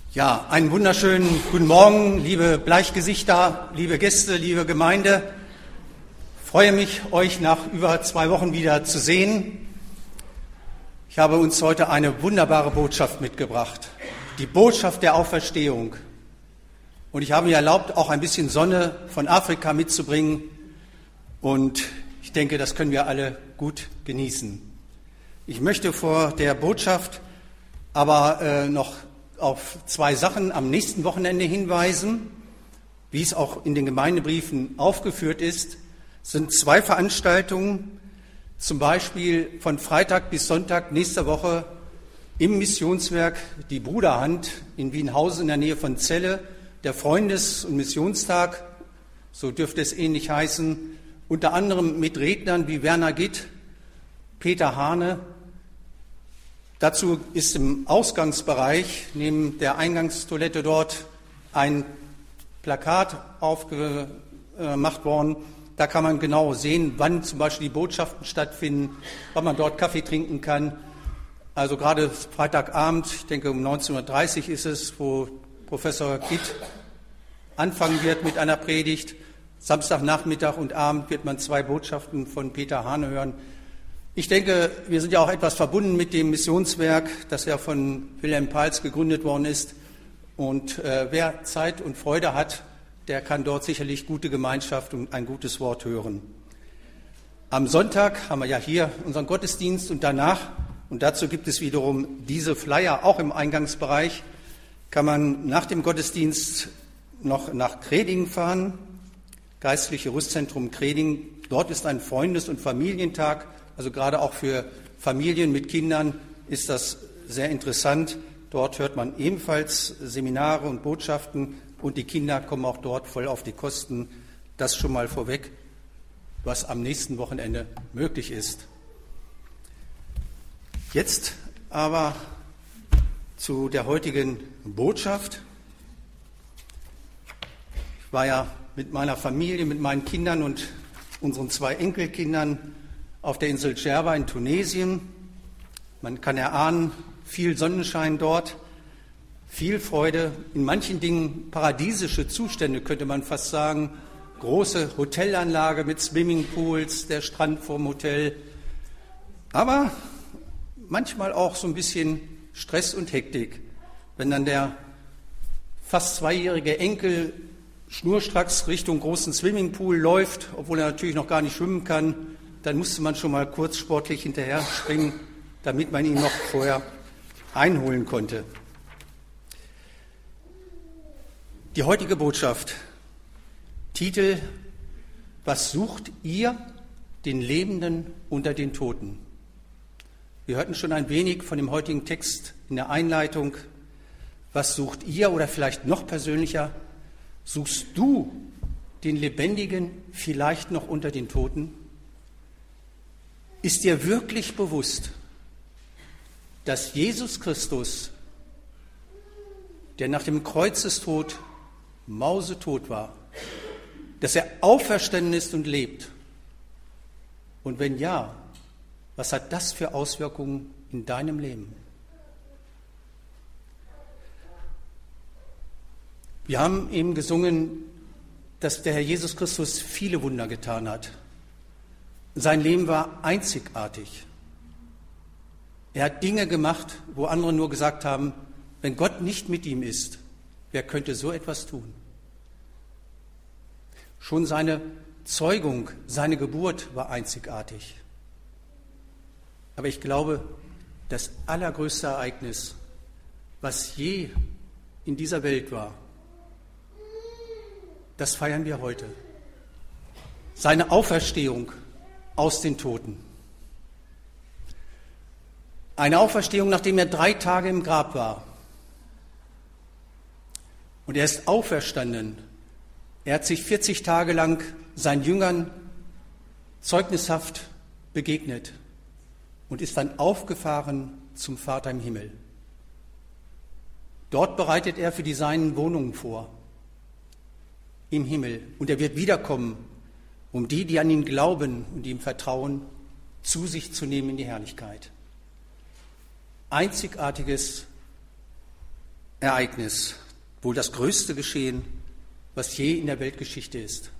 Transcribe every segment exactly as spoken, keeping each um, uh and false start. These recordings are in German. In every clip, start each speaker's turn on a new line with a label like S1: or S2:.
S1: Ja, einen wunderschönen guten Morgen, liebe Bleichgesichter, liebe Gäste, liebe Gemeinde. Ich freue mich, euch nach über zwei Wochen wieder zu sehen. Ich habe uns heute eine wunderbare Botschaft mitgebracht, die Botschaft der Auferstehung. Und ich habe mir erlaubt, auch ein bisschen Sonne von Afrika mitzubringen. Und ich denke, das können wir alle gut genießen. Ich möchte vor der Botschaft aber äh, noch auf zwei Sachen am nächsten Wochenende hinweisen. Wie es auch in den Gemeindebriefen aufgeführt ist, sind zwei Veranstaltungen, zum Beispiel von Freitag bis Sonntag nächste Woche im Missionswerk Die Bruderhand in Wienhausen in der Nähe von Celle, der Freundes- und Missionstag, so dürfte es ähnlich heißen, unter anderem mit Rednern wie Werner Gitt, Peter Hane. Dazu ist im Ausgangsbereich neben der Eingangstoilette dort ein Plakat aufgemacht worden. Da kann man genau sehen, wann zum Beispiel die Botschaften stattfinden, wann man dort Kaffee trinken kann. Also gerade Freitagabend, ich denke um neunzehn Uhr dreißig ist es, wo Professor Gitt anfangen wird mit einer Predigt. Samstagnachmittag und Abend wird man zwei Botschaften von Peter Hane hören. Ich denke, wir sind ja auch etwas verbunden mit dem Missionswerk, das ja von Wilhelm Pals gegründet worden ist. Und äh, wer Zeit und Freude hat, der kann dort sicherlich gute Gemeinschaft und ein gutes Wort hören. Am Sonntag haben wir ja hier unseren Gottesdienst und danach, und dazu gibt es wiederum diese Flyer auch im Eingangsbereich, kann man nach dem Gottesdienst noch nach Kreding fahren, Geistliche Rüstzentrum Kreding. Dort ist ein Freundes- und Familientag. Also gerade auch für Familien mit Kindern ist das sehr interessant. Dort hört man ebenfalls Seminare und Botschaften und die Kinder kommen auch dort voll auf die Kosten. Das schon mal vorweg, was am nächsten Wochenende möglich ist. Jetzt aber zu der heutigen Botschaft. Ich war ja mit meiner Familie, mit meinen Kindern und unseren zwei Enkelkindern auf der Insel Djerba in Tunesien. Man kann erahnen, viel Sonnenschein dort, viel Freude, in manchen Dingen paradiesische Zustände, könnte man fast sagen. Große Hotelanlage mit Swimmingpools, der Strand vorm Hotel. Aber manchmal auch so ein bisschen Stress und Hektik. Wenn dann der fast zweijährige Enkel schnurstracks Richtung großen Swimmingpool läuft, obwohl er natürlich noch gar nicht schwimmen kann, dann musste man schon mal kurz sportlich hinterher springen, damit man ihn noch vorher einholen konnte. Die heutige Botschaft, Titel: Was sucht ihr, den Lebenden unter den Toten? Wir hörten schon ein wenig von dem heutigen Text in der Einleitung. Was sucht ihr, oder vielleicht noch persönlicher, suchst du den Lebendigen vielleicht noch unter den Toten? Ist dir wirklich bewusst, dass Jesus Christus, der nach dem Kreuzestod mausetot war, dass er auferstanden ist und lebt? Und wenn ja, was hat das für Auswirkungen in deinem Leben? Wir haben eben gesungen, dass der Herr Jesus Christus viele Wunder getan hat. Sein Leben war einzigartig. Er hat Dinge gemacht, wo andere nur gesagt haben, wenn Gott nicht mit ihm ist, wer könnte so etwas tun? Schon seine Zeugung, seine Geburt war einzigartig. Aber ich glaube, das allergrößte Ereignis, was je in dieser Welt war, das feiern wir heute. Seine Auferstehung aus den Toten. Eine Auferstehung, nachdem er drei Tage im Grab war. Und er ist auferstanden. Er hat sich vierzig Tage lang seinen Jüngern zeugnishaft begegnet und ist dann aufgefahren zum Vater im Himmel. Dort bereitet er für die Seinen Wohnungen vor, im Himmel. Und er wird wiederkommen, um die, die an ihn glauben und ihm vertrauen, zu sich zu nehmen in die Herrlichkeit. Einzigartiges Ereignis, wohl das größte Geschehen, was je in der Weltgeschichte ist.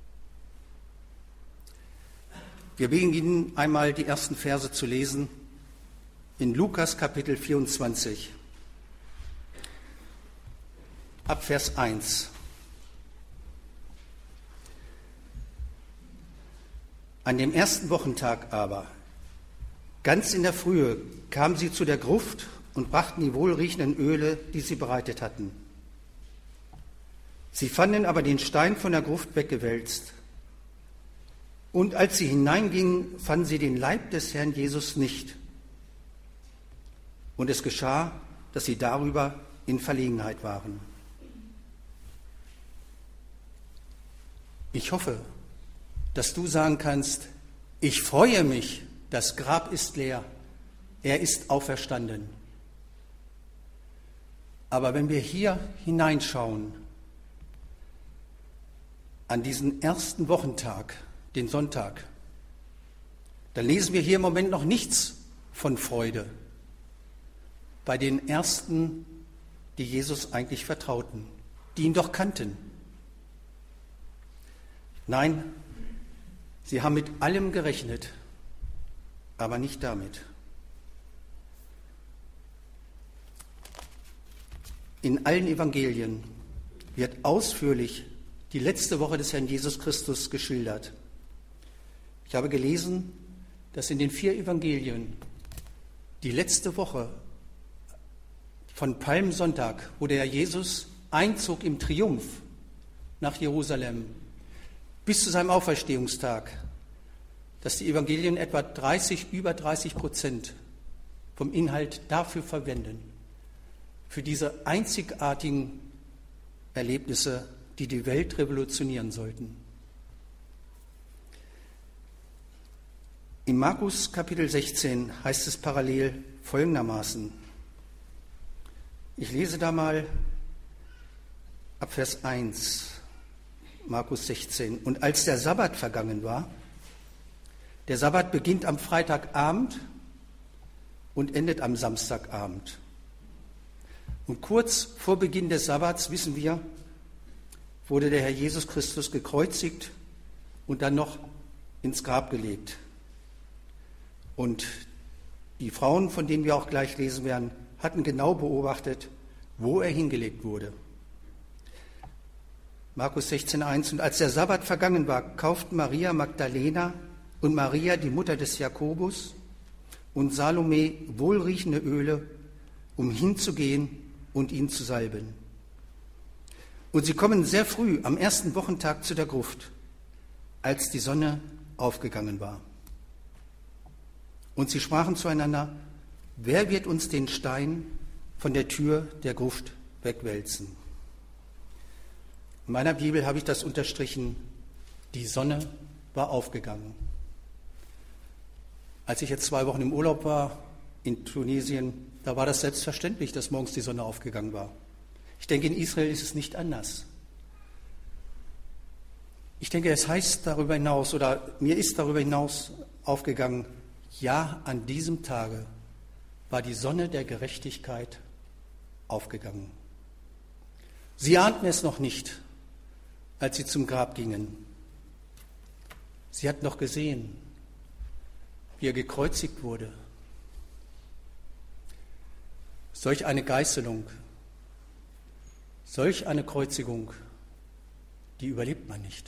S1: Wir beginnen einmal die ersten Verse zu lesen in Lukas Kapitel vierundzwanzig, ab Vers eins. An dem ersten Wochentag aber, ganz in der Frühe, kamen sie zu der Gruft und brachten die wohlriechenden Öle, die sie bereitet hatten. Sie fanden aber den Stein von der Gruft weggewälzt. Und als sie hineingingen, fanden sie den Leib des Herrn Jesus nicht. Und es geschah, dass sie darüber in Verlegenheit waren. Ich hoffe, dass du sagen kannst, ich freue mich, das Grab ist leer, er ist auferstanden. Aber wenn wir hier hineinschauen, an diesen ersten Wochentag, den Sonntag, dann lesen wir hier im Moment noch nichts von Freude bei den Ersten, die Jesus eigentlich vertrauten, die ihn doch kannten. Nein, sie haben mit allem gerechnet, aber nicht damit. In allen Evangelien wird ausführlich die letzte Woche des Herrn Jesus Christus geschildert. Ich habe gelesen, dass in den vier Evangelien die letzte Woche von Palmsonntag, wo der Herr Jesus einzog im Triumph nach Jerusalem, bis zu seinem Auferstehungstag, dass die Evangelien etwa dreißig, über dreißig Prozent vom Inhalt dafür verwenden, für diese einzigartigen Erlebnisse, die die Welt revolutionieren sollten. Im Markus Kapitel sechzehn heißt es parallel folgendermaßen. Ich lese da mal ab Vers eins, Markus sechzehn. Und als der Sabbat vergangen war, der Sabbat beginnt am Freitagabend und endet am Samstagabend. Und kurz vor Beginn des Sabbats, wissen wir, wurde der Herr Jesus Christus gekreuzigt und dann noch ins Grab gelegt. Und die Frauen, von denen wir auch gleich lesen werden, hatten genau beobachtet, wo er hingelegt wurde. Markus sechzehn eins. Und als der Sabbat vergangen war, kauften Maria Magdalena und Maria, die Mutter des Jakobus, und Salome wohlriechende Öle, um hinzugehen und ihn zu salben. Und sie kommen sehr früh am ersten Wochentag zu der Gruft, als die Sonne aufgegangen war. Und sie sprachen zueinander, wer wird uns den Stein von der Tür der Gruft wegwälzen? In meiner Bibel habe ich das unterstrichen, die Sonne war aufgegangen. Als ich jetzt zwei Wochen im Urlaub war in Tunesien, da war das selbstverständlich, dass morgens die Sonne aufgegangen war. Ich denke, in Israel ist es nicht anders. Ich denke, es heißt darüber hinaus, oder mir ist darüber hinaus aufgegangen, ja, an diesem Tage war die Sonne der Gerechtigkeit aufgegangen. Sie ahnten es noch nicht, als sie zum Grab gingen. Sie hatten noch gesehen, wie er gekreuzigt wurde. Solch eine Geißelung, solch eine Kreuzigung, die überlebt man nicht.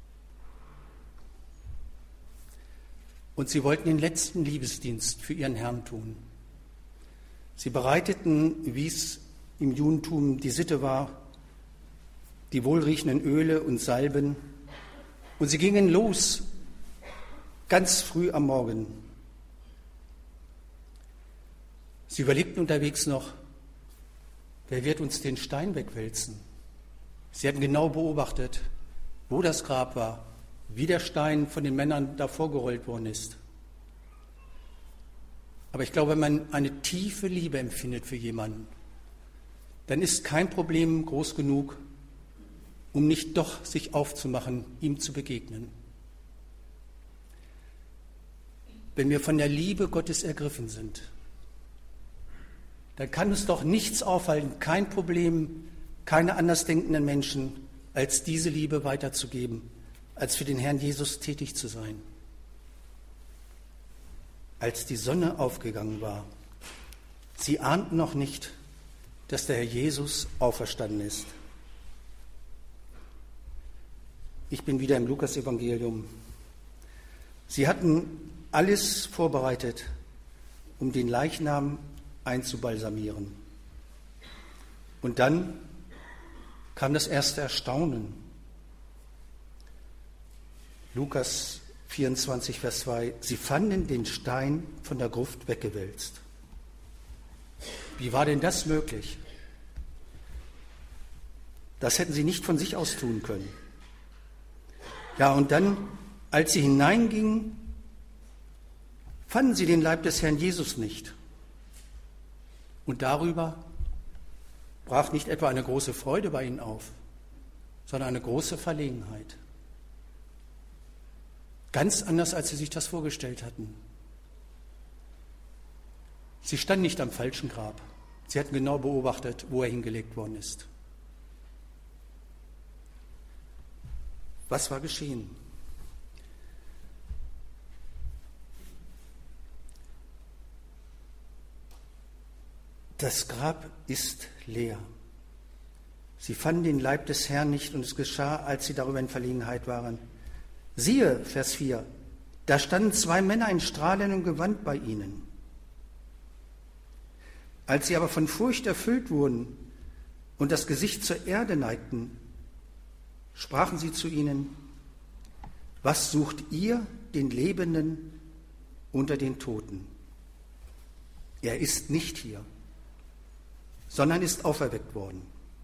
S1: Und sie wollten den letzten Liebesdienst für ihren Herrn tun. Sie bereiteten, wie es im Judentum die Sitte war, die wohlriechenden Öle und Salben. Und sie gingen los, ganz früh am Morgen. Sie überlegten unterwegs noch, wer wird uns den Stein wegwälzen? Sie hatten genau beobachtet, wo das Grab war, wie der Stein von den Männern davor gerollt worden ist. Aber ich glaube, wenn man eine tiefe Liebe empfindet für jemanden, dann ist kein Problem groß genug, um nicht doch sich aufzumachen, ihm zu begegnen. Wenn wir von der Liebe Gottes ergriffen sind, dann kann uns doch nichts aufhalten, kein Problem, keine andersdenkenden Menschen, als diese Liebe weiterzugeben, als für den Herrn Jesus tätig zu sein. Als die Sonne aufgegangen war, sie ahnten noch nicht, dass der Herr Jesus auferstanden ist. Ich bin wieder im Lukas-Evangelium. Sie hatten alles vorbereitet, um den Leichnam einzubalsamieren. Und dann kam das erste Erstaunen. Lukas vierundzwanzig, Vers zwei. Sie fanden den Stein von der Gruft weggewälzt. Wie war denn das möglich? Das hätten sie nicht von sich aus tun können. Ja, und dann, als sie hineingingen, fanden sie den Leib des Herrn Jesus nicht. Und darüber brach nicht etwa eine große Freude bei ihnen auf, sondern eine große Verlegenheit. Ganz anders, als sie sich das vorgestellt hatten. Sie standen nicht am falschen Grab. Sie hatten genau beobachtet, wo er hingelegt worden ist. Was war geschehen? Das Grab ist leer. Sie fanden den Leib des Herrn nicht und es geschah, als sie darüber in Verlegenheit waren. Siehe, Vers vier, da standen zwei Männer in strahlendem Gewand bei ihnen. Als sie aber von Furcht erfüllt wurden und das Gesicht zur Erde neigten, sprachen sie zu ihnen: Was sucht ihr den Lebenden unter den Toten? Er ist nicht hier, sondern ist auferweckt worden.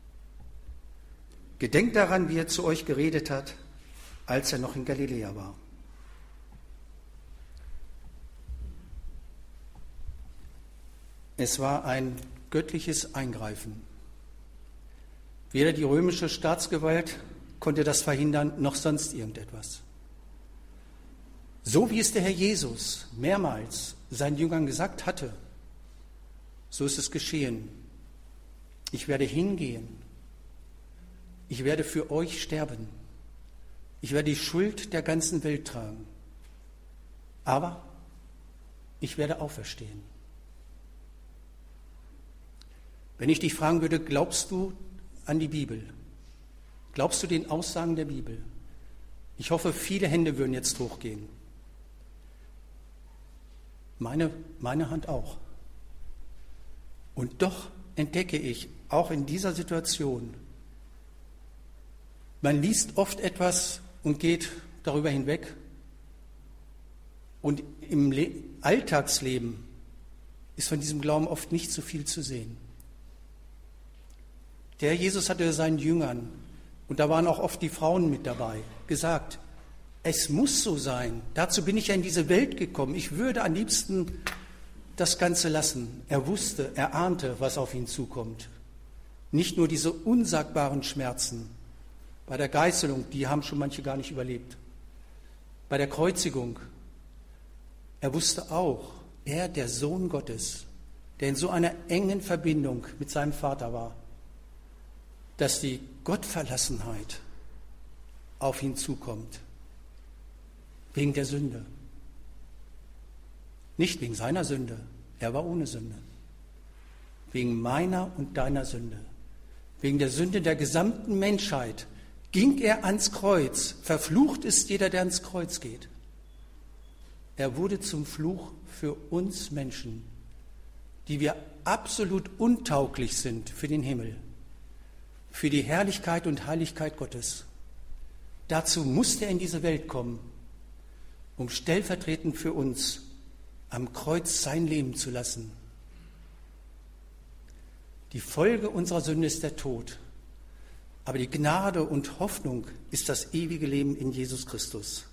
S1: Gedenkt daran, wie er zu euch geredet hat, als er noch in Galiläa war. Es war ein göttliches Eingreifen. Weder die römische Staatsgewalt konnte das verhindern, noch sonst irgendetwas. So wie es der Herr Jesus mehrmals seinen Jüngern gesagt hatte, so ist es geschehen. Ich werde hingehen. Ich werde für euch sterben. Ich werde die Schuld der ganzen Welt tragen. Aber ich werde auferstehen. Wenn ich dich fragen würde, glaubst du an die Bibel? Glaubst du den Aussagen der Bibel? Ich hoffe, viele Hände würden jetzt hochgehen. Meine, meine Hand auch. Und doch entdecke ich, auch in dieser Situation, man liest oft etwas und geht darüber hinweg. Und im Le- Alltagsleben ist von diesem Glauben oft nicht so viel zu sehen. Der Herr Jesus hatte seinen Jüngern, und da waren auch oft die Frauen mit dabei, gesagt, es muss so sein. Dazu bin ich ja in diese Welt gekommen. Ich würde am liebsten das Ganze lassen. Er wusste, er ahnte, was auf ihn zukommt. Nicht nur diese unsagbaren Schmerzen. Bei der Geißelung, die haben schon manche gar nicht überlebt. Bei der Kreuzigung. Er wusste auch, er, der Sohn Gottes, der in so einer engen Verbindung mit seinem Vater war, dass die Gottverlassenheit auf ihn zukommt. Wegen der Sünde. Nicht wegen seiner Sünde, er war ohne Sünde. Wegen meiner und deiner Sünde. Wegen der Sünde der gesamten Menschheit ging er ans Kreuz. Verflucht ist jeder, der ans Kreuz geht. Er wurde zum Fluch für uns Menschen, die wir absolut untauglich sind für den Himmel, für die Herrlichkeit und Heiligkeit Gottes. Dazu musste er in diese Welt kommen, um stellvertretend für uns am Kreuz sein Leben zu lassen. Die Folge unserer Sünde ist der Tod, aber die Gnade und Hoffnung ist das ewige Leben in Jesus Christus.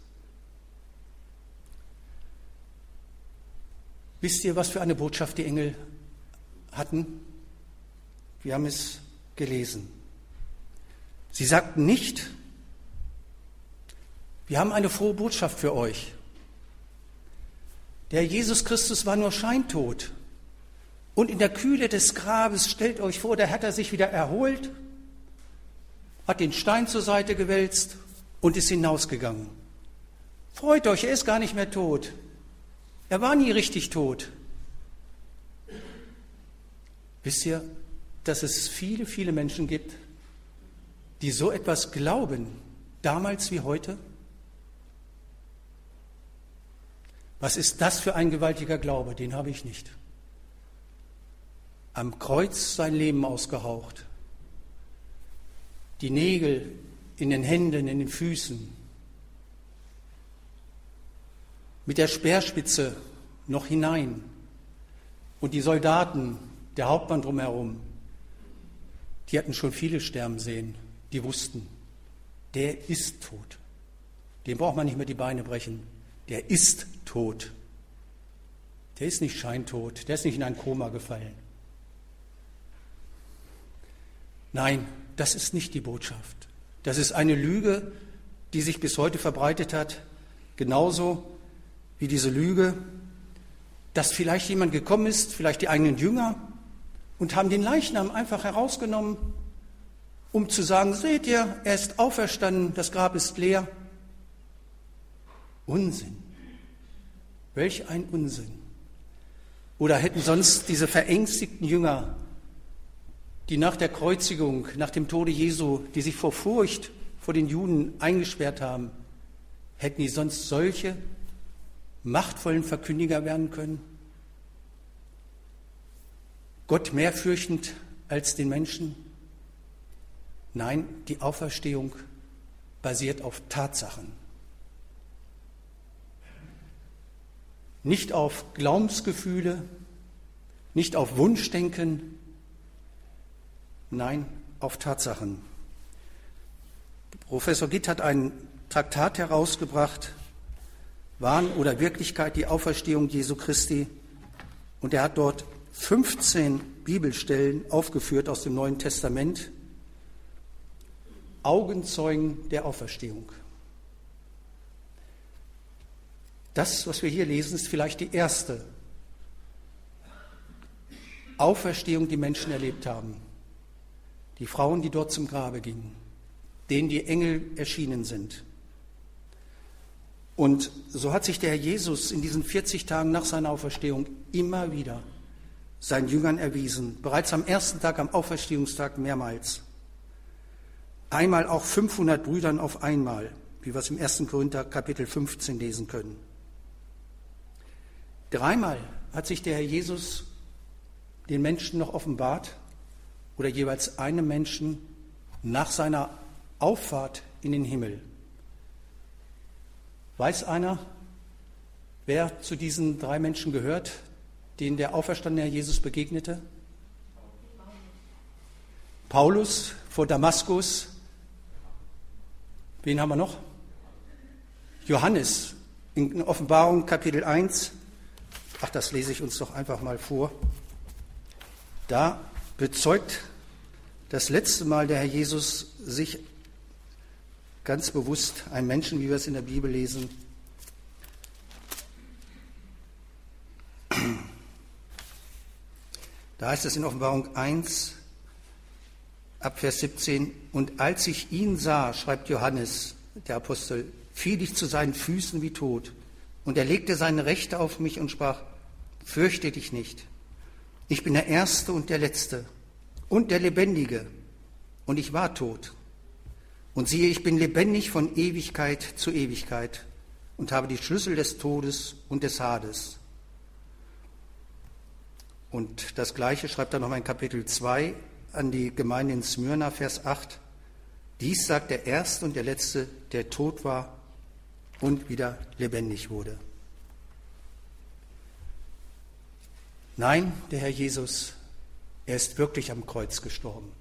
S1: Wisst ihr, was für eine Botschaft die Engel hatten? Wir haben es gelesen. Sie sagten nicht, wir haben eine frohe Botschaft für euch. Der Jesus Christus war nur scheintot. Und in der Kühle des Grabes, stellt euch vor, da hat er sich wieder erholt, hat den Stein zur Seite gewälzt und ist hinausgegangen. Freut euch, er ist gar nicht mehr tot. Er war nie richtig tot. Wisst ihr, dass es viele, viele Menschen gibt, die so etwas glauben, damals wie heute? Was ist das für ein gewaltiger Glaube? Den habe ich nicht. Am Kreuz sein Leben ausgehaucht, die Nägel in den Händen, in den Füßen, mit der Speerspitze noch hinein und die Soldaten, der Hauptmann drumherum, die hatten schon viele sterben sehen, die wussten, der ist tot. Dem braucht man nicht mehr die Beine brechen, der ist tot. Der ist nicht scheintot, der ist nicht in ein Koma gefallen. Nein, das ist nicht die Botschaft. Das ist eine Lüge, die sich bis heute verbreitet hat, genauso wie diese Lüge, dass vielleicht jemand gekommen ist, vielleicht die eigenen Jünger, und haben den Leichnam einfach herausgenommen, um zu sagen, seht ihr, er ist auferstanden, das Grab ist leer. Unsinn. Welch ein Unsinn. Oder hätten sonst diese verängstigten Jünger, die nach der Kreuzigung, nach dem Tode Jesu, die sich vor Furcht vor den Juden eingesperrt haben, hätten die sonst solche machtvollen Verkündiger werden können? Gott mehr fürchtend als den Menschen? Nein, die Auferstehung basiert auf Tatsachen. Nicht auf Glaubensgefühle, nicht auf Wunschdenken, nein, auf Tatsachen. Professor Gitt hat ein Traktat herausgebracht, Wahn oder Wirklichkeit, die Auferstehung Jesu Christi, und er hat dort fünfzehn Bibelstellen aufgeführt aus dem Neuen Testament, Augenzeugen der Auferstehung. Das, was wir hier lesen, ist vielleicht die erste Auferstehung, die Menschen erlebt haben. Die Frauen, die dort zum Grabe gingen, denen die Engel erschienen sind. Und so hat sich der Herr Jesus in diesen vierzig Tagen nach seiner Auferstehung immer wieder seinen Jüngern erwiesen. Bereits am ersten Tag, am Auferstehungstag mehrmals. Einmal auch fünfhundert Brüdern auf einmal, wie wir es im ersten Korinther Kapitel fünfzehn lesen können. Dreimal hat sich der Herr Jesus den Menschen noch offenbart oder jeweils einem Menschen nach seiner Auffahrt in den Himmel. Weiß einer, wer zu diesen drei Menschen gehört, denen der auferstandene Herr Jesus begegnete? Paulus vor Damaskus. Wen haben wir noch? Johannes in Offenbarung Kapitel eins. Ach, das lese ich uns doch einfach mal vor. Da bezeugt das letzte Mal der Herr Jesus sich ganz bewusst einem Menschen, wie wir es in der Bibel lesen. Da heißt es in Offenbarung eins, ab Vers siebzehn, und als ich ihn sah, schreibt Johannes, der Apostel, fiel ich zu seinen Füßen wie tot. Und er legte seine Rechte auf mich und sprach, fürchte dich nicht. Ich bin der Erste und der Letzte und der Lebendige. Und ich war tot. Und siehe, ich bin lebendig von Ewigkeit zu Ewigkeit und habe die Schlüssel des Todes und des Hades. Und das Gleiche schreibt er nochmal in Kapitel zwei an die Gemeinde in Smyrna, Vers acht. Dies sagt der Erste und der Letzte, der tot war und wieder lebendig wurde. Nein, der Herr Jesus, er ist wirklich am Kreuz gestorben.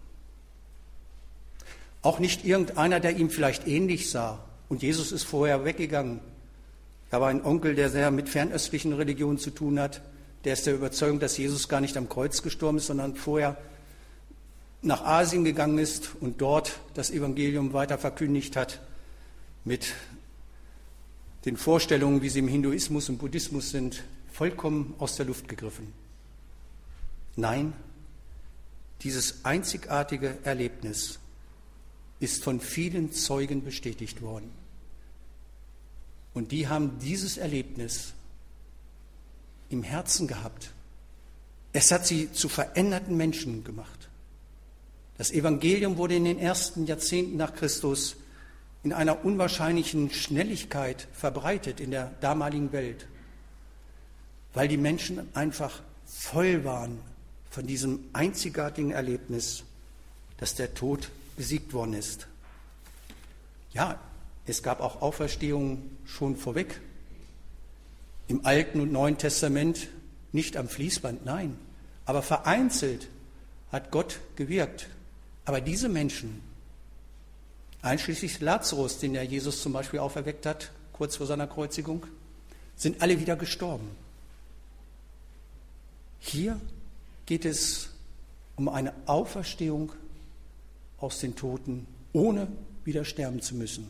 S1: Auch nicht irgendeiner, der ihm vielleicht ähnlich sah. Und Jesus ist vorher weggegangen. Er war ein Onkel, der sehr mit fernöstlichen Religionen zu tun hat. Der ist der Überzeugung, dass Jesus gar nicht am Kreuz gestorben ist, sondern vorher nach Asien gegangen ist und dort das Evangelium weiter verkündigt hat mit den Vorstellungen, wie sie im Hinduismus und Buddhismus sind, vollkommen aus der Luft gegriffen. Nein, dieses einzigartige Erlebnis ist von vielen Zeugen bestätigt worden. Und die haben dieses Erlebnis im Herzen gehabt. Es hat sie zu veränderten Menschen gemacht. Das Evangelium wurde in den ersten Jahrzehnten nach Christus in einer unwahrscheinlichen Schnelligkeit verbreitet in der damaligen Welt, weil die Menschen einfach voll waren von diesem einzigartigen Erlebnis, dass der Tod besiegt worden ist. Ja, es gab auch Auferstehungen schon vorweg. Im Alten und Neuen Testament nicht am Fließband, nein, aber vereinzelt hat Gott gewirkt. Aber diese Menschen, einschließlich Lazarus, den ja Jesus zum Beispiel auferweckt hat, kurz vor seiner Kreuzigung, sind alle wieder gestorben. Hier geht es um eine Auferstehung aus den Toten, ohne wieder sterben zu müssen.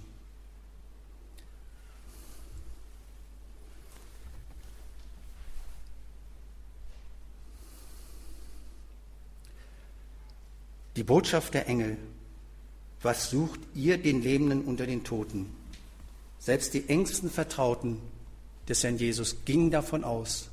S1: Die Botschaft der Engel: Was sucht ihr den Lebenden unter den Toten? Selbst die engsten Vertrauten des Herrn Jesus gingen davon aus,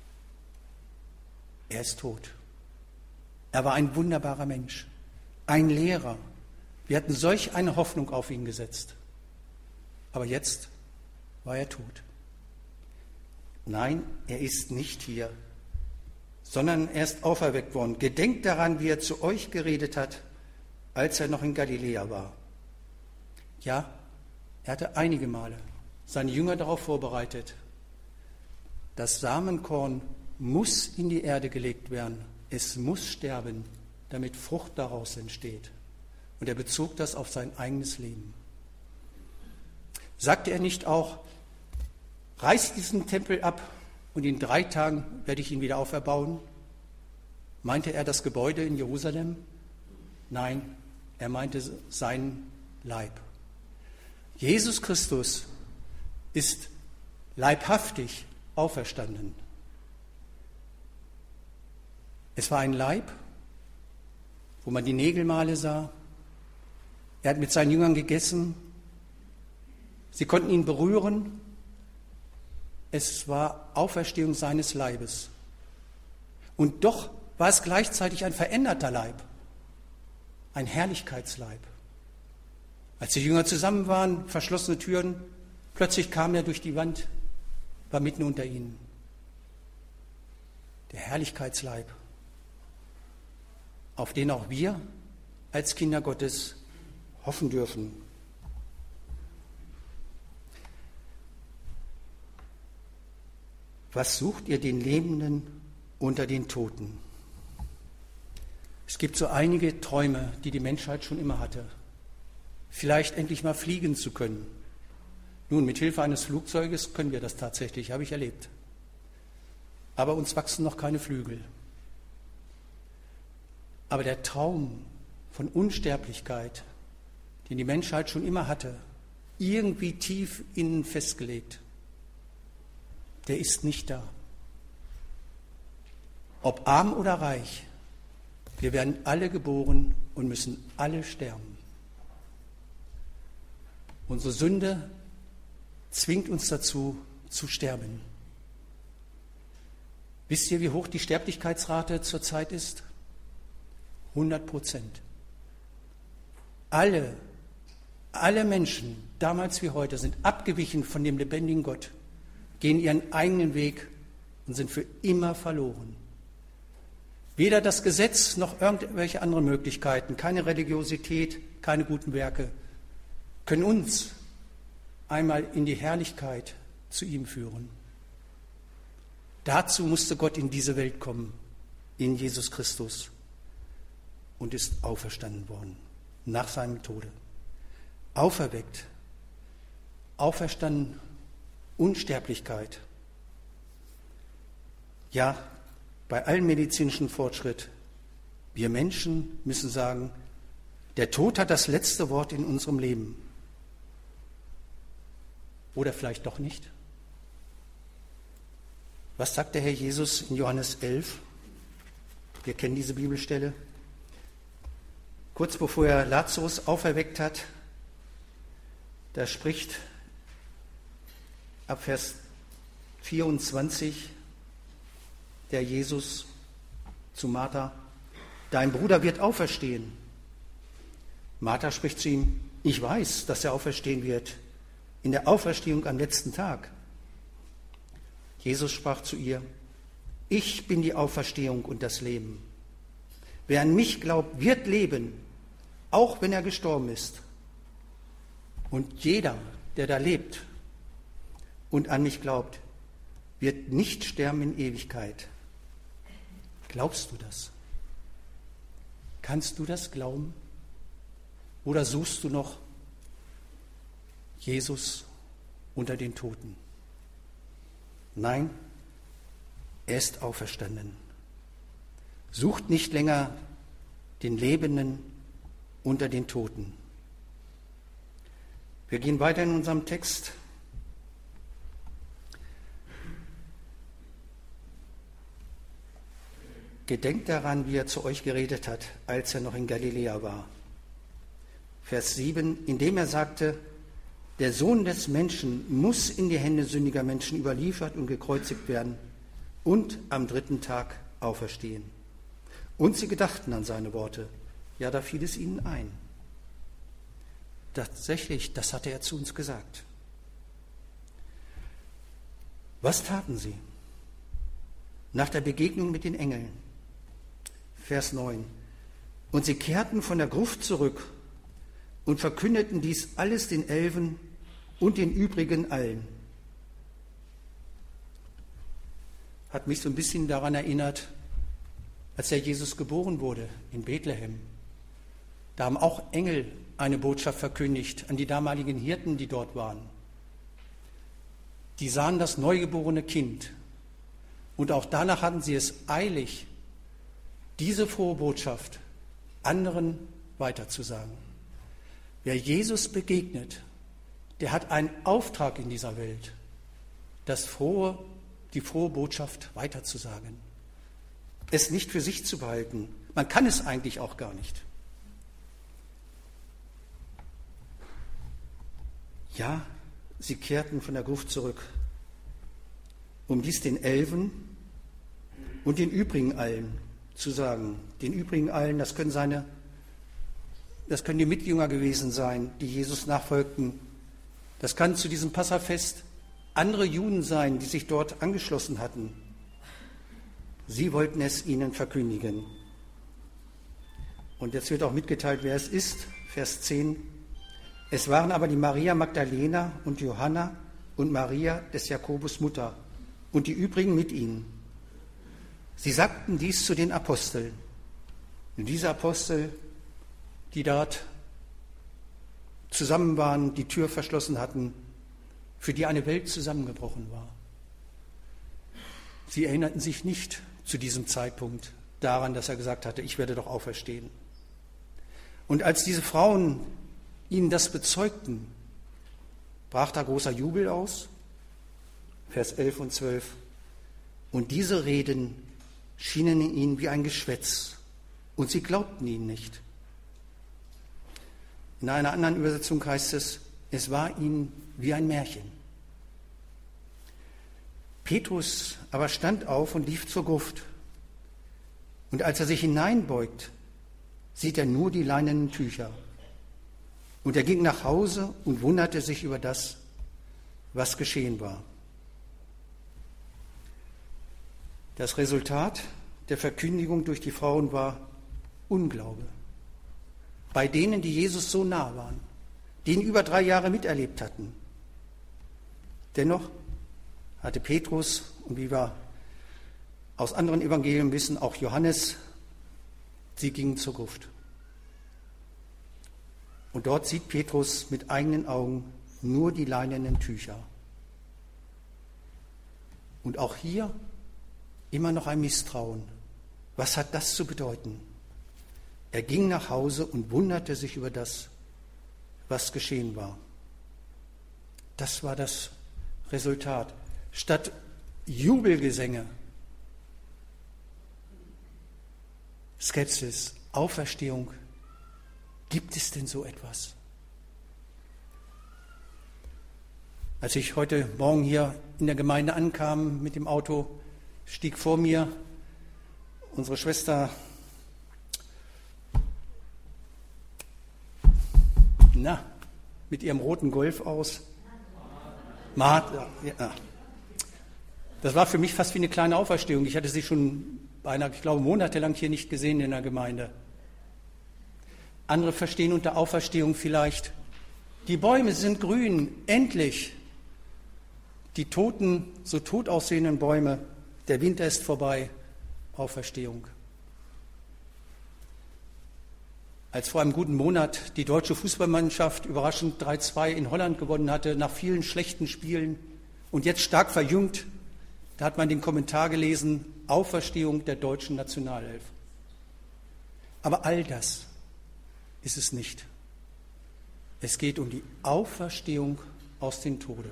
S1: er ist tot. Er war ein wunderbarer Mensch, ein Lehrer. Wir hatten solch eine Hoffnung auf ihn gesetzt. Aber jetzt war er tot. Nein, er ist nicht hier, sondern er ist auferweckt worden. Gedenkt daran, wie er zu euch geredet hat, als er noch in Galiläa war. Ja, er hatte einige Male seine Jünger darauf vorbereitet. Das Samenkorn muss in die Erde gelegt werden. Es muss sterben, damit Frucht daraus entsteht. Und er bezog das auf sein eigenes Leben. Sagte er nicht auch, reißt diesen Tempel ab und in drei Tagen werde ich ihn wieder auferbauen? Meinte er das Gebäude in Jerusalem? Nein, er meinte seinen Leib. Jesus Christus ist leibhaftig auferstanden. Es war ein Leib, wo man die Nägelmale sah. Er hat mit seinen Jüngern gegessen. Sie konnten ihn berühren. Es war Auferstehung seines Leibes. Und doch war es gleichzeitig ein veränderter Leib, ein Herrlichkeitsleib. Als die Jünger zusammen waren, verschlossene Türen, plötzlich kam er durch die Wand, war mitten unter ihnen. Der Herrlichkeitsleib, auf den auch wir als Kinder Gottes hoffen dürfen. Was sucht ihr den Lebenden unter den Toten? Es gibt so einige Träume, die die Menschheit schon immer hatte. Vielleicht endlich mal fliegen zu können. Nun, mit Hilfe eines Flugzeuges können wir das tatsächlich, habe ich erlebt. Aber uns wachsen noch keine Flügel. Aber der Traum von Unsterblichkeit, den die Menschheit schon immer hatte, irgendwie tief innen festgelegt, der ist nicht da. Ob arm oder reich, wir werden alle geboren und müssen alle sterben. Unsere Sünde zwingt uns dazu, zu sterben. Wisst ihr, wie hoch die Sterblichkeitsrate zurzeit ist? hundert Prozent. Alle, alle Menschen, damals wie heute, sind abgewichen von dem lebendigen Gott, gehen ihren eigenen Weg und sind für immer verloren. Weder das Gesetz noch irgendwelche anderen Möglichkeiten, keine Religiosität, keine guten Werke, können uns einmal in die Herrlichkeit zu ihm führen. Dazu musste Gott in diese Welt kommen, in Jesus Christus, und ist auferstanden worden, nach seinem Tode. Auferweckt, auferstanden, Unsterblichkeit. Ja, bei allem medizinischen Fortschritt, wir Menschen müssen sagen, der Tod hat das letzte Wort in unserem Leben. Oder vielleicht doch nicht? Was sagt der Herr Jesus in Johannes elf? Wir kennen diese Bibelstelle. Kurz bevor er Lazarus auferweckt hat, da spricht ab Vers vierundzwanzig der Jesus zu Martha: Dein Bruder wird auferstehen. Martha spricht zu ihm: Ich weiß, dass er auferstehen wird, in der Auferstehung am letzten Tag. Jesus sprach zu ihr: Ich bin die Auferstehung und das Leben. Wer an mich glaubt, wird leben, auch wenn er gestorben ist. Und jeder, der da lebt und an mich glaubt, wird nicht sterben in Ewigkeit. Glaubst du das? Kannst du das glauben? Oder suchst du noch Jesus unter den Toten? Nein, er ist auferstanden. Sucht nicht länger den Lebenden unter den Toten. Wir gehen weiter in unserem Text. Gedenkt daran, wie er zu euch geredet hat, als er noch in Galiläa war. Vers sieben, indem er sagte: Der Sohn des Menschen muss in die Hände sündiger Menschen überliefert und gekreuzigt werden und am dritten Tag auferstehen. Und sie gedachten an seine Worte. Ja, da fiel es ihnen ein. Tatsächlich, das hatte er zu uns gesagt. Was taten sie? Nach der Begegnung mit den Engeln. Vers neun. Und sie kehrten von der Gruft zurück und verkündeten dies alles den Elfen und den übrigen allen. Hat mich so ein bisschen daran erinnert, als der Jesus geboren wurde in Bethlehem. Da haben auch Engel eine Botschaft verkündigt an die damaligen Hirten, die dort waren. Die sahen das neugeborene Kind und auch danach hatten sie es eilig, diese frohe Botschaft anderen weiterzusagen. Wer Jesus begegnet, der hat einen Auftrag in dieser Welt, das frohe, die frohe Botschaft weiterzusagen. Es nicht für sich zu behalten. Man kann es eigentlich auch gar nicht. Ja, sie kehrten von der Gruft zurück, um dies den Elfen und den übrigen allen zu sagen. Den übrigen allen, das können seine, das können die Mitjünger gewesen sein, die Jesus nachfolgten. Das kann zu diesem Passafest andere Juden sein, die sich dort angeschlossen hatten. Sie wollten es ihnen verkündigen. Und jetzt wird auch mitgeteilt, wer es ist. Vers zehn. Es waren aber die Maria Magdalena und Johanna und Maria des Jakobus Mutter und die übrigen mit ihnen. Sie sagten dies zu den Aposteln. Und diese Apostel, die dort zusammen waren, die Tür verschlossen hatten, für die eine Welt zusammengebrochen war. Sie erinnerten sich nicht zu diesem Zeitpunkt daran, dass er gesagt hatte, ich werde doch auferstehen. Und als diese Frauen ihnen das bezeugten, brach da großer Jubel aus. Vers elf und zwölf. Und diese Reden schienen ihnen wie ein Geschwätz, und sie glaubten ihnen nicht. In einer anderen Übersetzung heißt es, es war ihnen wie ein Märchen. Petrus aber stand auf und lief zur Gruft. Und als er sich hineinbeugt, sieht er nur die leinenen Tücher. Und er ging nach Hause und wunderte sich über das, was geschehen war. Das Resultat der Verkündigung durch die Frauen war Unglaube. Bei denen, die Jesus so nah waren, die ihn über drei Jahre miterlebt hatten. Dennoch hatte Petrus, und wie wir aus anderen Evangelien wissen, auch Johannes, sie gingen zur Gruft. Und dort sieht Petrus mit eigenen Augen nur die leinenen Tücher. Und auch hier immer noch ein Misstrauen. Was hat das zu bedeuten? Er ging nach Hause und wunderte sich über das, was geschehen war. Das war das Resultat. Statt Jubelgesänge Skepsis, Auferstehung. Gibt es denn so etwas? Als ich heute Morgen hier in der Gemeinde ankam mit dem Auto, stieg vor mir unsere Schwester na, mit ihrem roten Golf aus. Martha, ja. Das war für mich fast wie eine kleine Auferstehung. Ich hatte sie schon beinahe, ich glaube, monatelang hier nicht gesehen in der Gemeinde. Andere verstehen unter Auferstehung vielleicht, die Bäume sind grün, endlich. Die toten, so tot aussehenden Bäume, der Winter ist vorbei, Auferstehung. Als vor einem guten Monat die deutsche Fußballmannschaft überraschend drei zwei in Holland gewonnen hatte, nach vielen schlechten Spielen und jetzt stark verjüngt, da hat man den Kommentar gelesen, Auferstehung der deutschen Nationalelf. Aber all das ist es nicht. Es geht um die Auferstehung aus den Toten.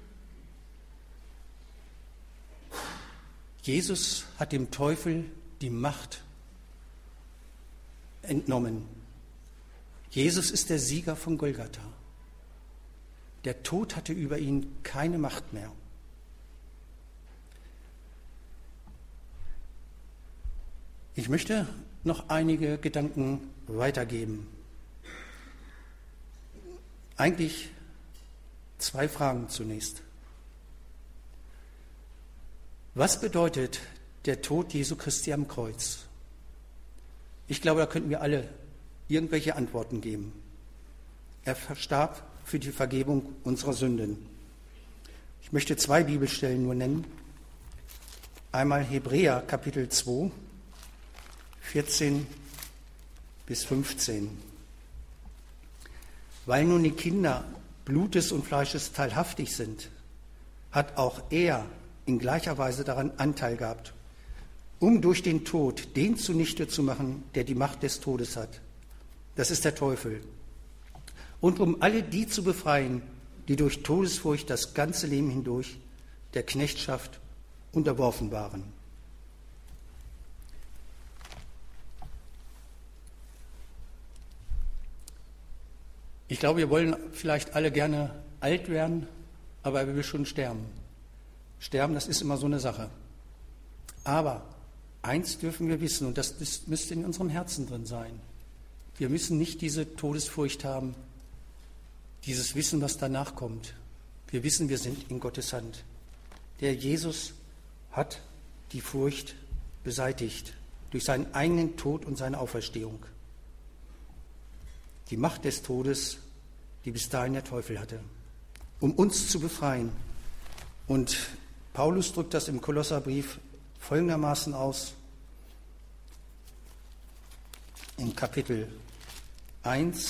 S1: Jesus hat dem Teufel die Macht entnommen. Jesus ist der Sieger von Golgatha. Der Tod hatte über ihn keine Macht mehr. Ich möchte noch einige Gedanken weitergeben. Eigentlich zwei Fragen zunächst. Was bedeutet der Tod Jesu Christi am Kreuz? Ich glaube, da könnten wir alle irgendwelche Antworten geben. Er verstarb für die Vergebung unserer Sünden. Ich möchte zwei Bibelstellen nur nennen. Einmal Hebräer Kapitel zwei, vierzehn bis fünfzehn. Weil nun die Kinder Blutes und Fleisches teilhaftig sind, hat auch er in gleicher Weise daran Anteil gehabt, um durch den Tod den zunichte zu machen, der die Macht des Todes hat. Das ist der Teufel. Und um alle die zu befreien, die durch Todesfurcht das ganze Leben hindurch der Knechtschaft unterworfen waren. Ich glaube, wir wollen vielleicht alle gerne alt werden, aber wir will schon sterben. Sterben, das ist immer so eine Sache. Aber eins dürfen wir wissen, und das, das müsste in unserem Herzen drin sein. Wir müssen nicht diese Todesfurcht haben, dieses Wissen, was danach kommt. Wir wissen, wir sind in Gottes Hand. Der Jesus hat die Furcht beseitigt durch seinen eigenen Tod und seine Auferstehung. Die Macht des Todes, die bis dahin der Teufel hatte, um uns zu befreien. Und Paulus drückt das im Kolosserbrief folgendermaßen aus, in Kapitel eins,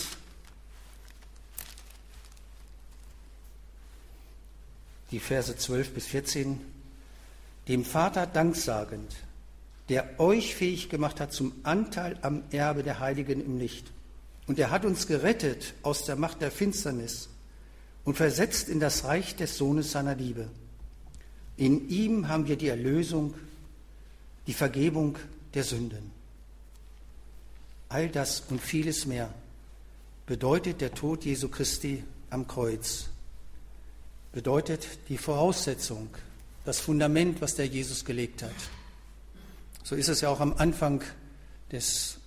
S1: die Verse zwölf bis vierzehn, dem Vater danksagend, der euch fähig gemacht hat zum Anteil am Erbe der Heiligen im Licht. Und er hat uns gerettet aus der Macht der Finsternis und versetzt in das Reich des Sohnes seiner Liebe. In ihm haben wir die Erlösung, die Vergebung der Sünden. All das und vieles mehr bedeutet der Tod Jesu Christi am Kreuz. Bedeutet die Voraussetzung, das Fundament, was der Jesus gelegt hat. So ist es ja auch am Anfang des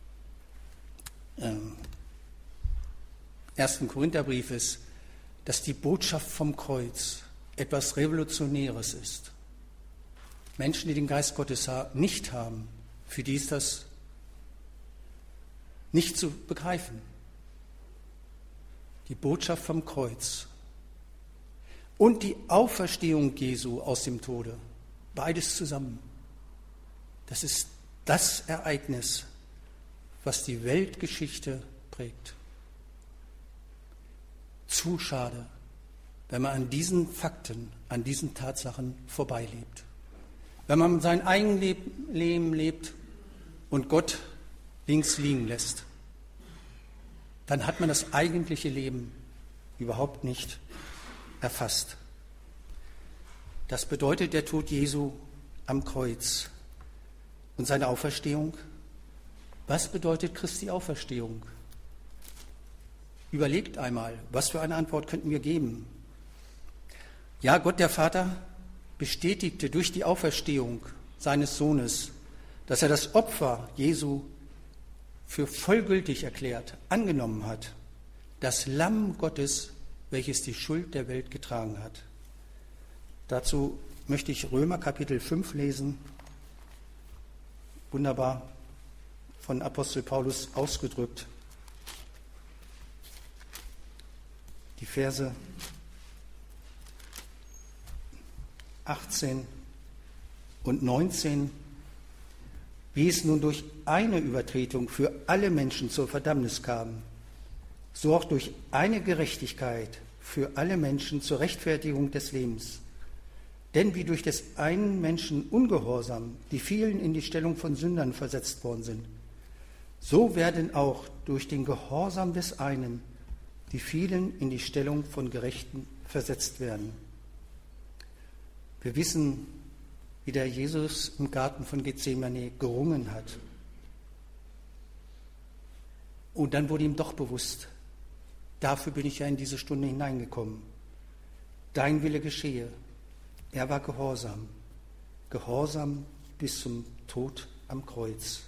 S1: ähm, ersten Korintherbriefes, dass die Botschaft vom Kreuz etwas Revolutionäres ist. Menschen, die den Geist Gottes nicht haben, für die ist das nicht zu begreifen. Die Botschaft vom Kreuz und die Auferstehung Jesu aus dem Tode, beides zusammen. Das ist das Ereignis, was die Weltgeschichte prägt. Zu schade, wenn man an diesen Fakten, an diesen Tatsachen vorbeilebt. Wenn man sein eigenes Leben lebt und Gott links liegen lässt, dann hat man das eigentliche Leben überhaupt nicht erfasst. Das bedeutet der Tod Jesu am Kreuz und seine Auferstehung. Was bedeutet Christi Auferstehung? Überlegt einmal, was für eine Antwort könnten wir geben? Ja, Gott der Vater bestätigte durch die Auferstehung seines Sohnes, dass er das Opfer Jesu für vollgültig erklärt, angenommen hat. Das Lamm Gottes, welches die Schuld der Welt getragen hat. Dazu möchte ich Römer Kapitel fünf lesen. Wunderbar von Apostel Paulus ausgedrückt. Die Verse achtzehn und neunzehn. Wie es nun durch eine Übertretung für alle Menschen zur Verdammnis kam, so auch durch eine Gerechtigkeit für alle Menschen zur Rechtfertigung des Lebens. Denn wie durch des einen Menschen Ungehorsam die vielen in die Stellung von Sündern versetzt worden sind, so werden auch durch den Gehorsam des einen die vielen in die Stellung von Gerechten versetzt werden. Wir wissen, wie der Jesus im Garten von Gethsemane gerungen hat. Und dann wurde ihm doch bewusst, dafür bin ich ja in diese Stunde hineingekommen. Dein Wille geschehe. Er war gehorsam, gehorsam bis zum Tod am Kreuz.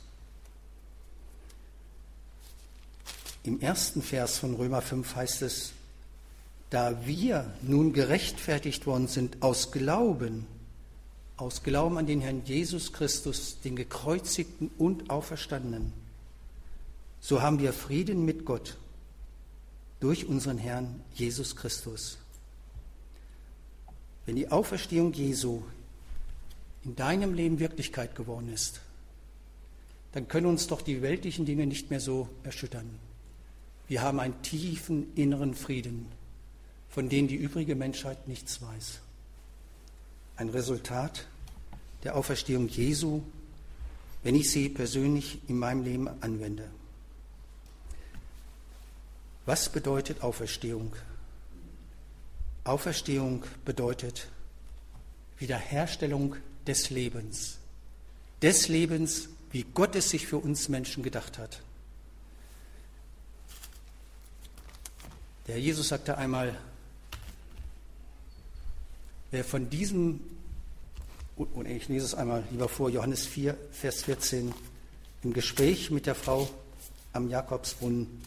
S1: Im ersten Vers von Römer fünf heißt es, da wir nun gerechtfertigt worden sind aus Glauben, aus Glauben an den Herrn Jesus Christus, den Gekreuzigten und Auferstandenen, so haben wir Frieden mit Gott durch unseren Herrn Jesus Christus. Wenn die Auferstehung Jesu in deinem Leben Wirklichkeit geworden ist, dann können uns doch die weltlichen Dinge nicht mehr so erschüttern. Wir haben einen tiefen inneren Frieden, von dem die übrige Menschheit nichts weiß. Ein Resultat der Auferstehung Jesu, wenn ich sie persönlich in meinem Leben anwende. Was bedeutet Auferstehung? Auferstehung bedeutet Wiederherstellung des Lebens. Des Lebens, wie Gott es sich für uns Menschen gedacht hat. Der Herr Jesus sagte einmal, wer von diesem, und ich lese es einmal lieber vor, Johannes vier, Vers vierzehn, im Gespräch mit der Frau am Jakobsbrunnen,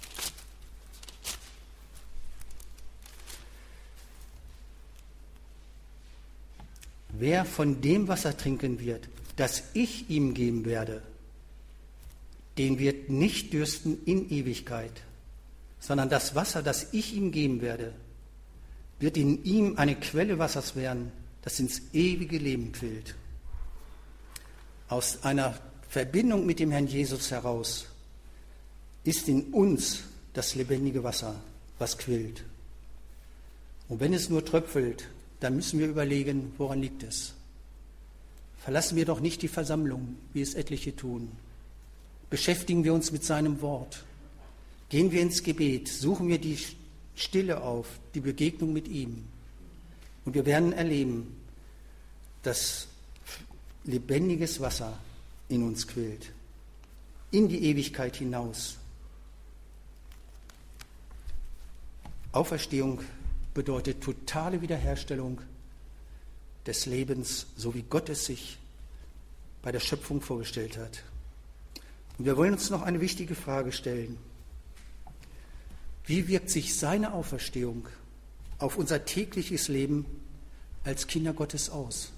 S1: wer von dem Wasser trinken wird, das ich ihm geben werde, den wird nicht dürsten in Ewigkeit, sondern das Wasser, das ich ihm geben werde, wird in ihm eine Quelle Wassers werden, das ins ewige Leben quillt. Aus einer Verbindung mit dem Herrn Jesus heraus ist in uns das lebendige Wasser, was quillt. Und wenn es nur tröpfelt, dann müssen wir überlegen, woran liegt es. Verlassen wir doch nicht die Versammlung, wie es etliche tun. Beschäftigen wir uns mit seinem Wort. Gehen wir ins Gebet, suchen wir die Stille auf, die Begegnung mit ihm. Und wir werden erleben, dass lebendiges Wasser in uns quillt, in die Ewigkeit hinaus. Auferstehung bedeutet totale Wiederherstellung des Lebens, so wie Gott es sich bei der Schöpfung vorgestellt hat. Und wir wollen uns noch eine wichtige Frage stellen. Wie wirkt sich seine Auferstehung auf unser tägliches Leben als Kinder Gottes aus?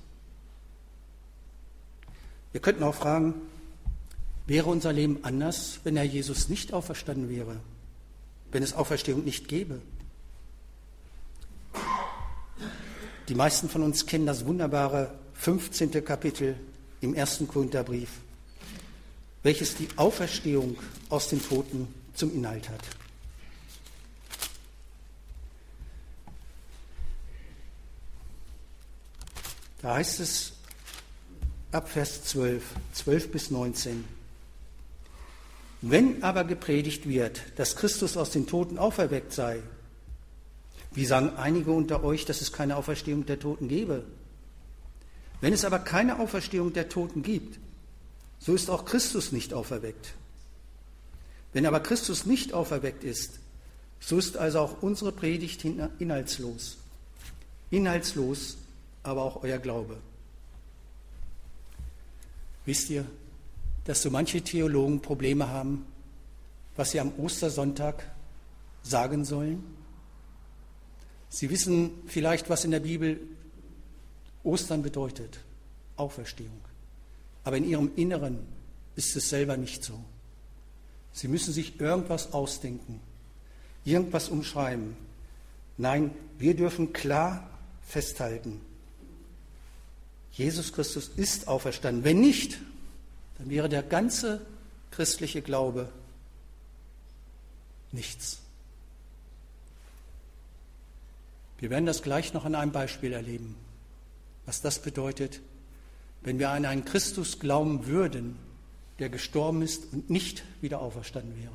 S1: Wir könnten auch fragen, wäre unser Leben anders, wenn Herr Jesus nicht auferstanden wäre, wenn es Auferstehung nicht gäbe? Die meisten von uns kennen das wunderbare fünfzehnte Kapitel im ersten Korintherbrief, welches die Auferstehung aus den Toten zum Inhalt hat. Da heißt es ab Vers zwölf, zwölf bis neunzehn. Wenn aber gepredigt wird, dass Christus aus den Toten auferweckt sei, wie sagen einige unter euch, dass es keine Auferstehung der Toten gebe? Wenn es aber keine Auferstehung der Toten gibt, so ist auch Christus nicht auferweckt. Wenn aber Christus nicht auferweckt ist, so ist also auch unsere Predigt inhaltslos. Inhaltslos, aber auch euer Glaube. Wisst ihr, dass so manche Theologen Probleme haben, was sie am Ostersonntag sagen sollen? Sie wissen vielleicht, was in der Bibel Ostern bedeutet, Auferstehung. Aber in ihrem Inneren ist es selber nicht so. Sie müssen sich irgendwas ausdenken, irgendwas umschreiben. Nein, wir dürfen klar festhalten, Jesus Christus ist auferstanden. Wenn nicht, dann wäre der ganze christliche Glaube nichts. Wir werden das gleich noch an einem Beispiel erleben, was das bedeutet, wenn wir an einen Christus glauben würden, der gestorben ist und nicht wieder auferstanden wäre.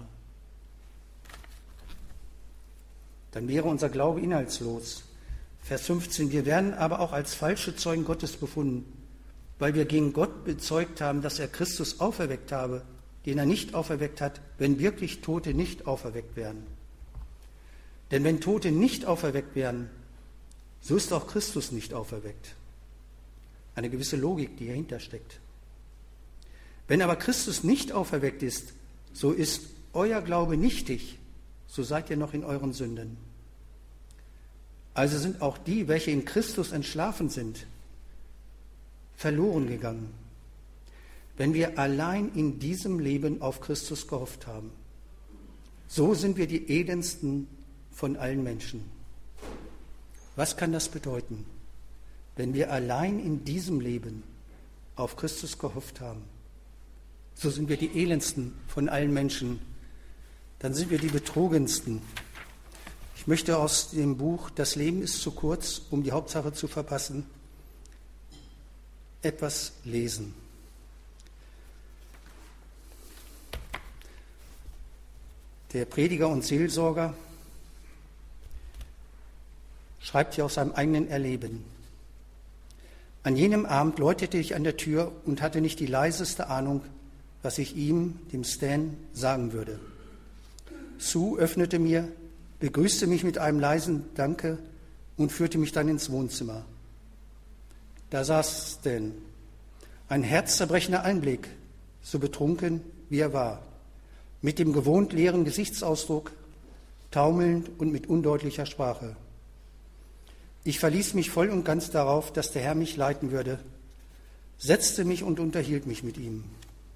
S1: Dann wäre unser Glaube inhaltslos. Vers fünfzehn, wir werden aber auch als falsche Zeugen Gottes befunden, weil wir gegen Gott bezeugt haben, dass er Christus auferweckt habe, den er nicht auferweckt hat, wenn wirklich Tote nicht auferweckt werden. Denn wenn Tote nicht auferweckt werden, so ist auch Christus nicht auferweckt. Eine gewisse Logik, die dahinter steckt. Wenn aber Christus nicht auferweckt ist, so ist euer Glaube nichtig, so seid ihr noch in euren Sünden. Also sind auch die, welche in Christus entschlafen sind, verloren gegangen, wenn wir allein in diesem Leben auf Christus gehofft haben. So sind wir die elendsten von allen Menschen. Was kann das bedeuten, wenn wir allein in diesem Leben auf Christus gehofft haben? So sind wir die elendsten von allen Menschen. Dann sind wir die betrogensten. Ich möchte aus dem Buch Das Leben ist zu kurz, um die Hauptsache zu verpassen, etwas lesen. Der Prediger und Seelsorger schreibt hier aus seinem eigenen Erleben. An jenem Abend läutete ich an der Tür und hatte nicht die leiseste Ahnung, was ich ihm, dem Stan, sagen würde. Sue öffnete mir, begrüßte mich mit einem leisen Danke und führte mich dann ins Wohnzimmer. Da saß Stan, ein herzzerbrechender Anblick, so betrunken wie er war, mit dem gewohnt leeren Gesichtsausdruck, taumelnd und mit undeutlicher Sprache. Ich verließ mich voll und ganz darauf, dass der Herr mich leiten würde, setzte mich und unterhielt mich mit ihm.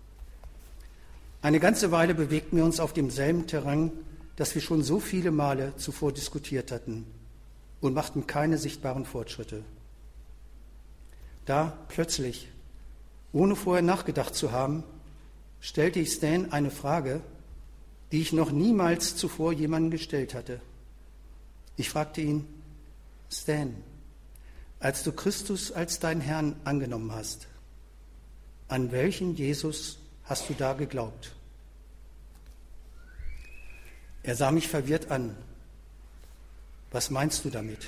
S1: Eine ganze Weile bewegten wir uns auf demselben Terrain, das wir schon so viele Male zuvor diskutiert hatten, und machten keine sichtbaren Fortschritte. Da plötzlich, ohne vorher nachgedacht zu haben, stellte ich Stan eine Frage, die ich noch niemals zuvor jemandem gestellt hatte. Ich fragte ihn: Stan, als du Christus als deinen Herrn angenommen hast, an welchen Jesus hast du da geglaubt? Er sah mich verwirrt an. Was meinst du damit?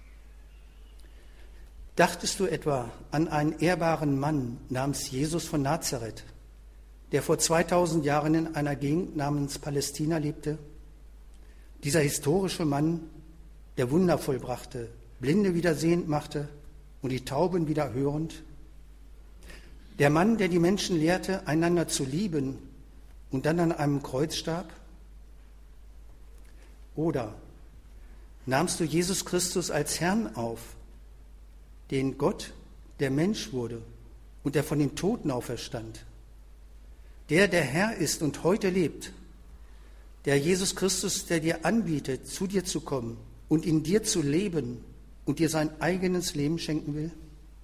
S1: Dachtest du etwa an einen ehrbaren Mann namens Jesus von Nazareth, der vor zweitausend Jahren in einer Gegend namens Palästina lebte? Dieser historische Mann, der Wunder vollbrachte, Blinde wieder sehend machte und die Tauben wieder hörend? Der Mann, der die Menschen lehrte, einander zu lieben und dann an einem Kreuz starb? Oder nahmst du Jesus Christus als Herrn auf, den Gott, der Mensch wurde und der von den Toten auferstand? Der, der Herr ist und heute lebt, der Jesus Christus, der dir anbietet, zu dir zu kommen und in dir zu leben und dir sein eigenes Leben schenken will?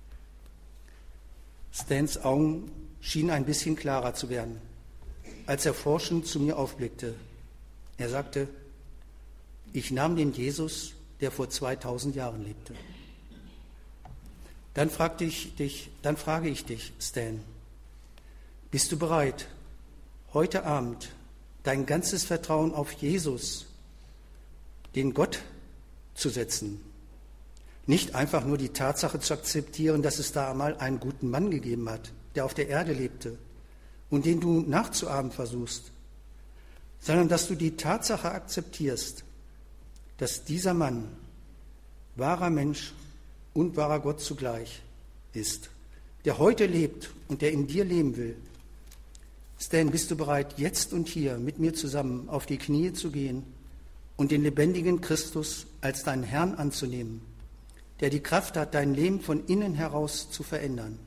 S1: Stans Augen schienen ein bisschen klarer zu werden, als er forschend zu mir aufblickte. Er sagte: Ich nahm den Jesus, der vor zweitausend Jahren lebte. Dann fragte ich dich, dann frage ich dich, Stan, bist du bereit, heute Abend dein ganzes Vertrauen auf Jesus, den Gott, zu setzen? Nicht einfach nur die Tatsache zu akzeptieren, dass es da einmal einen guten Mann gegeben hat, der auf der Erde lebte und den du nachzuahmen versuchst. sondern dass du die Tatsache akzeptierst, dass dieser Mann wahrer Mensch und wahrer Gott zugleich ist, der heute lebt und der in dir leben will. Stan, bist du bereit, jetzt und hier mit mir zusammen auf die Knie zu gehen und den lebendigen Christus als deinen Herrn anzunehmen, der die Kraft hat, dein Leben von innen heraus zu verändern?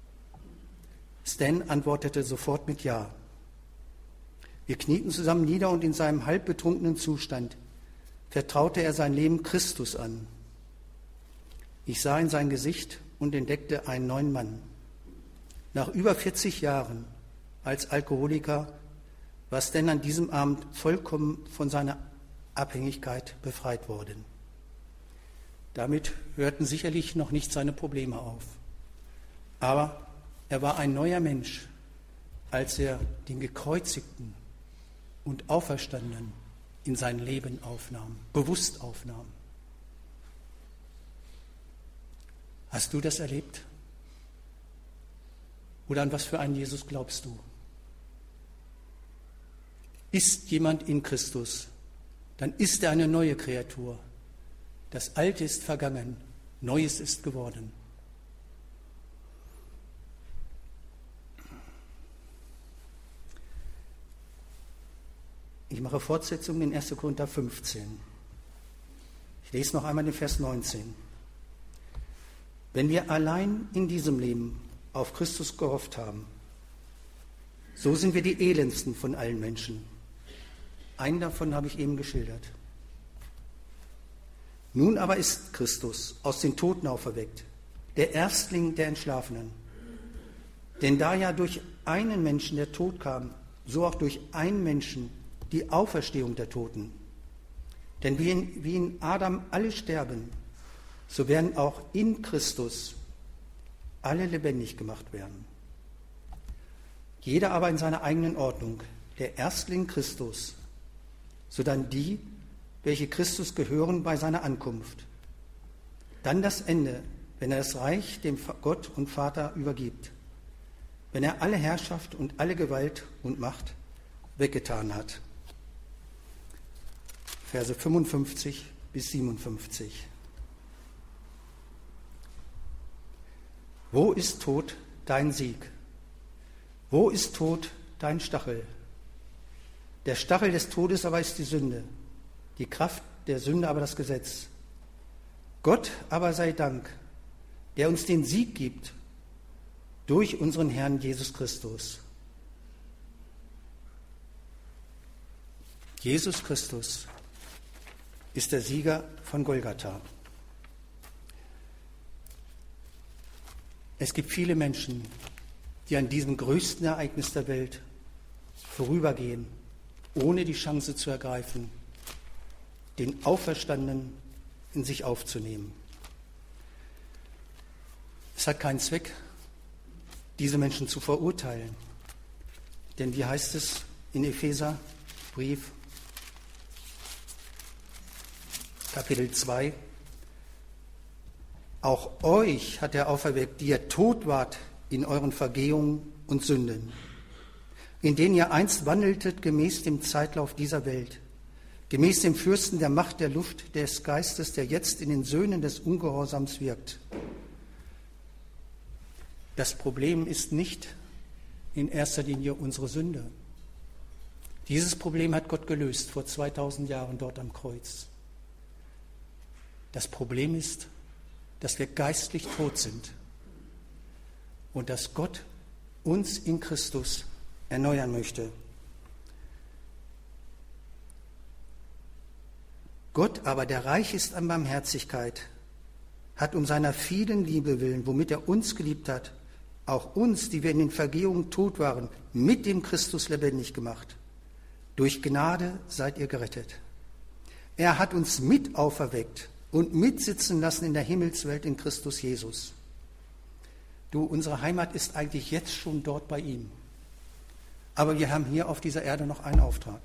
S1: Stan antwortete sofort mit Ja. Wir knieten zusammen nieder und in seinem halb betrunkenen Zustand vertraute er sein Leben Christus an. Ich sah in sein Gesicht und entdeckte einen neuen Mann. Nach über vierzig Jahren als Alkoholiker war Stan an diesem Abend vollkommen von seiner Abhängigkeit befreit worden. Damit hörten sicherlich noch nicht seine Probleme auf. Aber er war ein neuer Mensch, als er den Gekreuzigten und Auferstandenen in sein Leben aufnahm, bewusst aufnahm. Hast du das erlebt? Oder an was für einen Jesus glaubst du? Ist jemand in Christus, dann ist er eine neue Kreatur. Das Alte ist vergangen, Neues ist geworden. Ich mache Fortsetzung in erster Korinther fünfzehn. Ich lese noch einmal den Vers neunzehn. Wenn wir allein in diesem Leben auf Christus gehofft haben, so sind wir die elendsten von allen Menschen. Einen davon habe ich eben geschildert. Nun aber ist Christus aus den Toten auferweckt, der Erstling der Entschlafenen. Denn da ja durch einen Menschen der Tod kam, so auch durch einen Menschen die Auferstehung der Toten. Denn wie in, wie in Adam alle sterben, so werden auch in Christus alle lebendig gemacht werden. Jeder aber in seiner eigenen Ordnung, der Erstling Christus, sodann die, welche Christus gehören bei seiner Ankunft. Dann das Ende, wenn er das Reich dem Gott und Vater übergibt, wenn er alle Herrschaft und alle Gewalt und Macht weggetan hat. Verse fünfundfünfzig bis siebenundfünfzig. Wo ist Tod dein Sieg? Wo ist Tod dein Stachel? Der Stachel des Todes aber ist die Sünde, die Kraft der Sünde aber das Gesetz. Gott aber sei Dank, der uns den Sieg gibt durch unseren Herrn Jesus Christus. Jesus Christus ist der Sieger von Golgatha. Es gibt viele Menschen, die an diesem größten Ereignis der Welt vorübergehen, ohne die Chance zu ergreifen, den Auferstandenen in sich aufzunehmen. Es hat keinen Zweck, diese Menschen zu verurteilen. Denn wie heißt es in Epheserbrief, Kapitel zwei, auch euch hat er auferweckt, die ihr tot wart in euren Vergehungen und Sünden, in denen ihr einst wandeltet gemäß dem Zeitlauf dieser Welt, gemäß dem Fürsten der Macht der Luft des Geistes, der jetzt in den Söhnen des Ungehorsams wirkt. Das Problem ist nicht in erster Linie unsere Sünde. Dieses Problem hat Gott gelöst vor zweitausend Jahren dort am Kreuz. Das Problem ist, dass wir geistlich tot sind und dass Gott uns in Christus erneuern möchte. Gott aber, der reich ist an Barmherzigkeit, hat um seiner vielen Liebe willen, womit er uns geliebt hat, auch uns, die wir in den Vergehungen tot waren, mit dem Christus lebendig gemacht. Durch Gnade seid ihr gerettet. Er hat uns mit auferweckt und mitsitzen lassen in der Himmelswelt in Christus Jesus. Du, unsere Heimat ist eigentlich jetzt schon dort bei ihm. Aber wir haben hier auf dieser Erde noch einen Auftrag.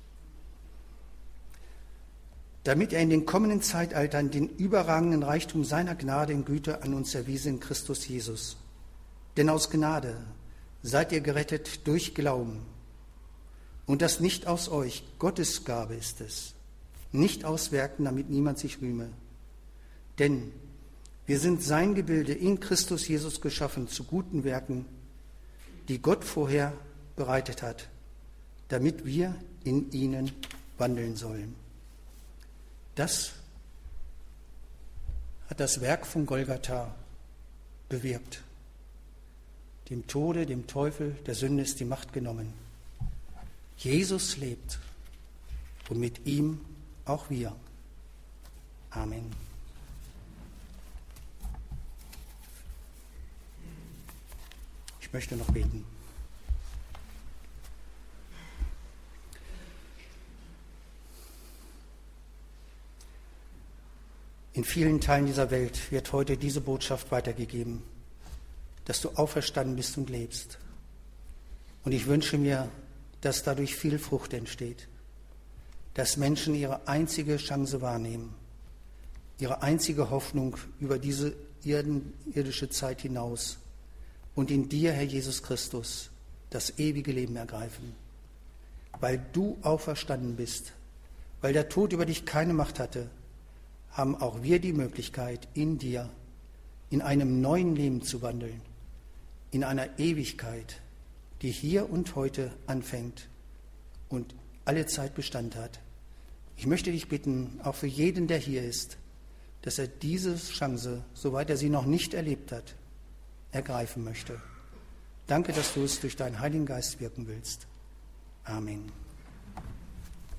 S1: Damit er in den kommenden Zeitaltern den überragenden Reichtum seiner Gnade und Güte an uns erwiesen in Christus Jesus. Denn aus Gnade seid ihr gerettet durch Glauben. Und das nicht aus euch, Gottes Gabe ist es, nicht aus Werken, damit niemand sich rühme. Denn wir sind sein Gebilde in Christus Jesus geschaffen zu guten Werken, die Gott vorher bereitet hat, damit wir in ihnen wandeln sollen. Das hat das Werk von Golgatha bewirkt. Dem Tode, dem Teufel, der Sünde ist die Macht genommen. Jesus lebt und mit ihm auch wir. Amen. Ich möchte noch beten. In vielen Teilen dieser Welt wird heute diese Botschaft weitergegeben, dass du auferstanden bist und lebst. Und ich wünsche mir, dass dadurch viel Frucht entsteht, dass Menschen ihre einzige Chance wahrnehmen, ihre einzige Hoffnung über diese irdische Zeit hinaus und in dir, Herr Jesus Christus, das ewige Leben ergreifen. Weil du auferstanden bist, weil der Tod über dich keine Macht hatte, haben auch wir die Möglichkeit, in dir, in einem neuen Leben zu wandeln, in einer Ewigkeit, die hier und heute anfängt und alle Zeit Bestand hat. Ich möchte dich bitten, auch für jeden, der hier ist, dass er diese Chance, soweit er sie noch nicht erlebt hat, ergreifen möchte. Danke, dass du es durch deinen Heiligen Geist wirken willst. Amen.